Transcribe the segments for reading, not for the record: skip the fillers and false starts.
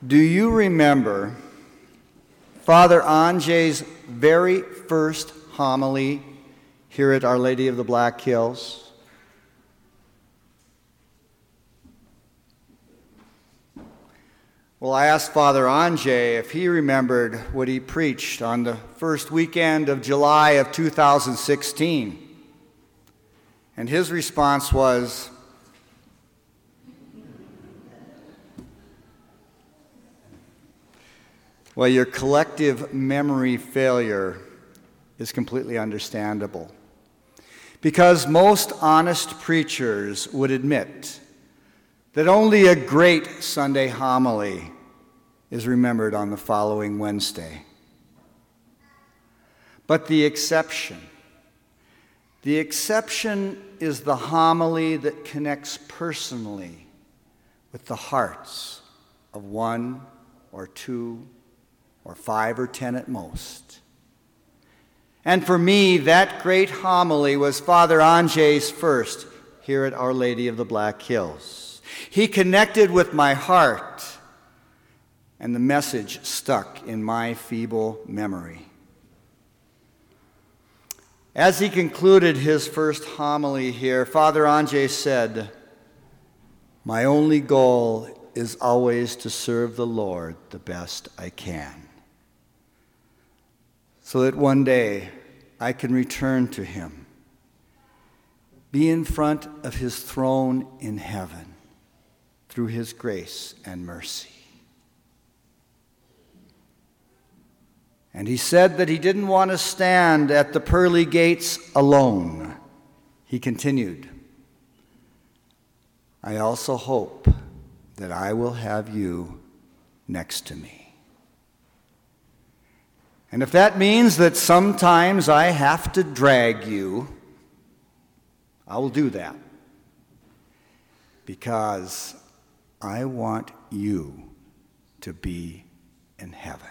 Do you remember Father Anjay's very first homily here at Our Lady of the Black Hills? Well, I asked Father Anjay if he remembered what he preached on the first weekend of July of 2016. And his response was, well, your collective memory failure is completely understandable, because most honest preachers would admit that only a great Sunday homily is remembered on the following Wednesday. But the exception is the homily that connects personally with the hearts of 1 or 2 or 5 or 10 at most. And for me, that great homily was Father Anjay's first here at Our Lady of the Black Hills. He connected with my heart, and the message stuck in my feeble memory. As he concluded his first homily here, Father Anjay said, "My only goal is always to serve the Lord the best I can, so that one day I can return to him, be in front of his throne in heaven through his grace and mercy." And he said that he didn't want to stand at the pearly gates alone. He continued, "I also hope that I will have you next to me. And if that means that sometimes I have to drag you, I will do that, because I want you to be in heaven,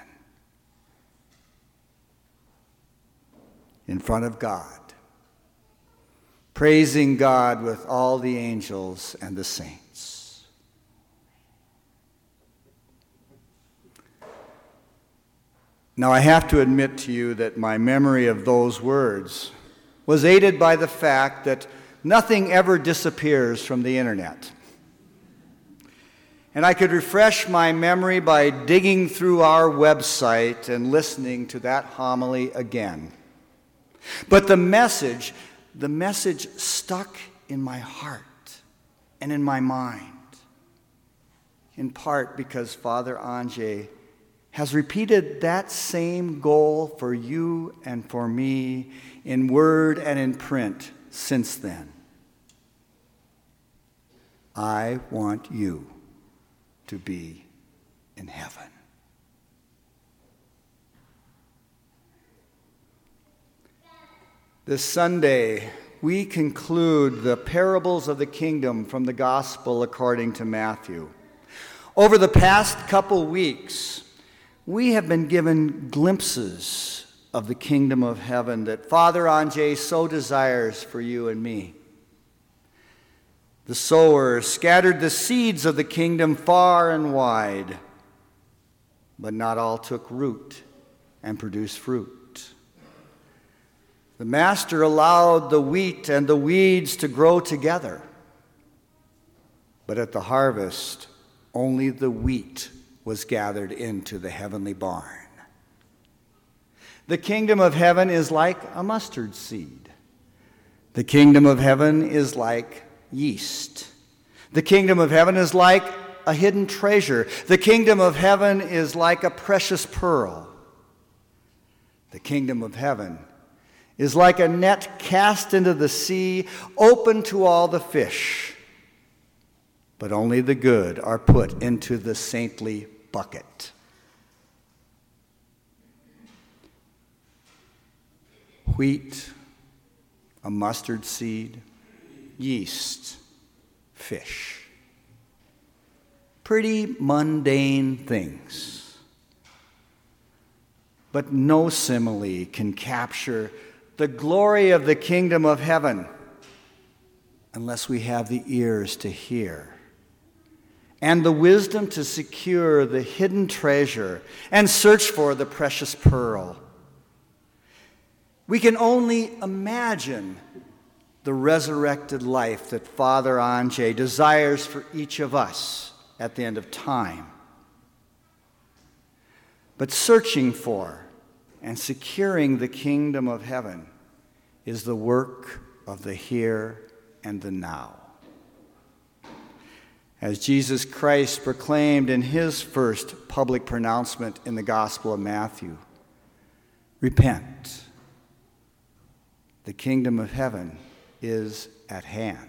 in front of God, praising God with all the angels and the saints." Now, I have to admit to you that my memory of those words was aided by the fact that nothing ever disappears from the internet. And I could refresh my memory by digging through our website and listening to that homily again. But the message stuck in my heart and in my mind, in part because Father Anjay has repeated that same goal for you and for me in word and in print since then. I want you to be in heaven. This Sunday, we conclude the parables of the kingdom from the Gospel according to Matthew. Over the past couple weeks, we have been given glimpses of the kingdom of heaven that Father Anjay so desires for you and me. The sower scattered the seeds of the kingdom far and wide, but not all took root and produced fruit. The master allowed the wheat and the weeds to grow together, but at the harvest, only the wheat was gathered into the heavenly barn. The kingdom of heaven is like a mustard seed. The kingdom of heaven is like yeast. The kingdom of heaven is like a hidden treasure. The kingdom of heaven is like a precious pearl. The kingdom of heaven is like a net cast into the sea, open to all the fish. But only the good are put into the saintly bucket. Wheat, a mustard seed, yeast, fish. Pretty mundane things. But no simile can capture the glory of the kingdom of heaven unless we have the ears to hear and the wisdom to secure the hidden treasure and search for the precious pearl. We can only imagine the resurrected life that Father Anjay desires for each of us at the end of time. But searching for and securing the kingdom of heaven is the work of the here and the now. As Jesus Christ proclaimed in his first public pronouncement in the Gospel of Matthew, repent. The kingdom of heaven is at hand.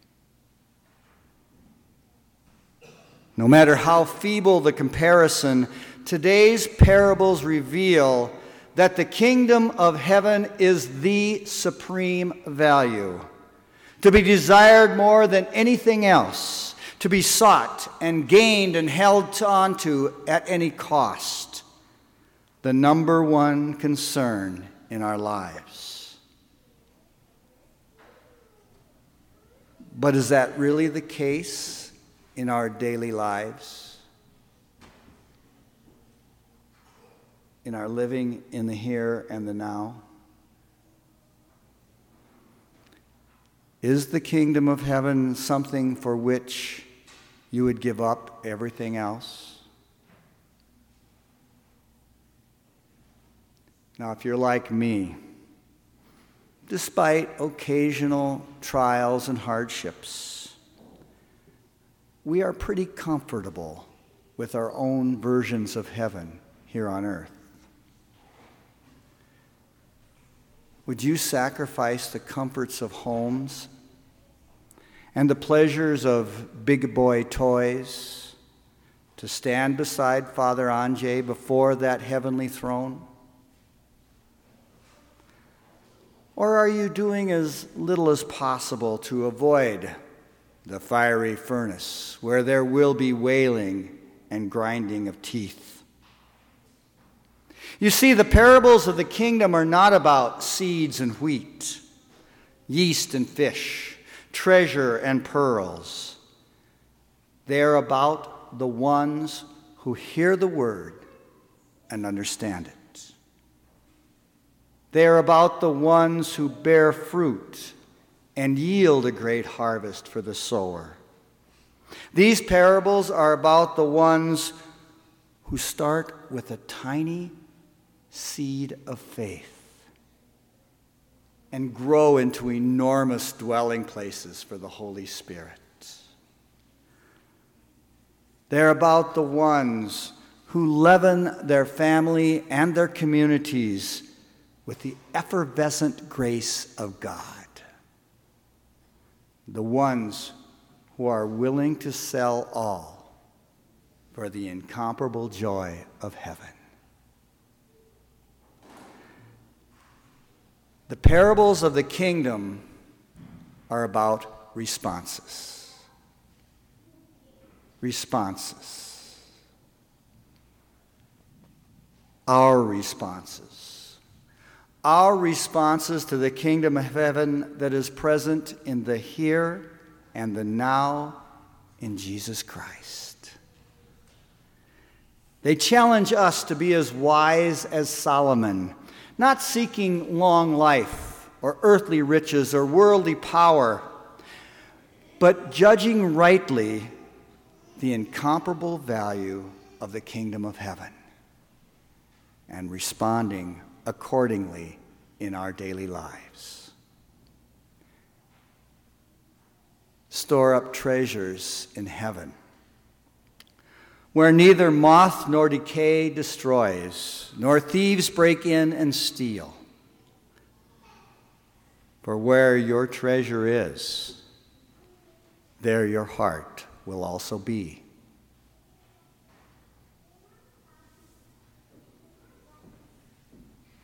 No matter how feeble the comparison, today's parables reveal that the kingdom of heaven is the supreme value, to be desired more than anything else, to be sought and gained and held on to at any cost, the number one concern in our lives. But is that really the case in our daily lives? In our living in the here and the now? Is the kingdom of heaven something for which you would give up everything else? Now, if you're like me, despite occasional trials and hardships, we are pretty comfortable with our own versions of heaven here on earth. Would you sacrifice the comforts of homes and the pleasures of big boy toys to stand beside Father Anjay before that heavenly throne? Or are you doing as little as possible to avoid the fiery furnace where there will be wailing and grinding of teeth? You see, the parables of the kingdom are not about seeds and wheat, yeast and fish, treasure and pearls. They are about the ones who hear the word and understand it. They are about the ones who bear fruit and yield a great harvest for the sower. These parables are about the ones who start with a tiny seed of faith and grow into enormous dwelling places for the Holy Spirit. They're about the ones who leaven their family and their communities with the effervescent grace of God. The ones who are willing to sell all for the incomparable joy of heaven. The parables of the kingdom are about responses. Responses. Our responses. Our responses to the kingdom of heaven that is present in the here and the now in Jesus Christ. They challenge us to be as wise as Solomon, not seeking long life or earthly riches or worldly power, but judging rightly the incomparable value of the kingdom of heaven and responding accordingly in our daily lives. Store up treasures in heaven, where neither moth nor decay destroys, nor thieves break in and steal. For where your treasure is, there your heart will also be.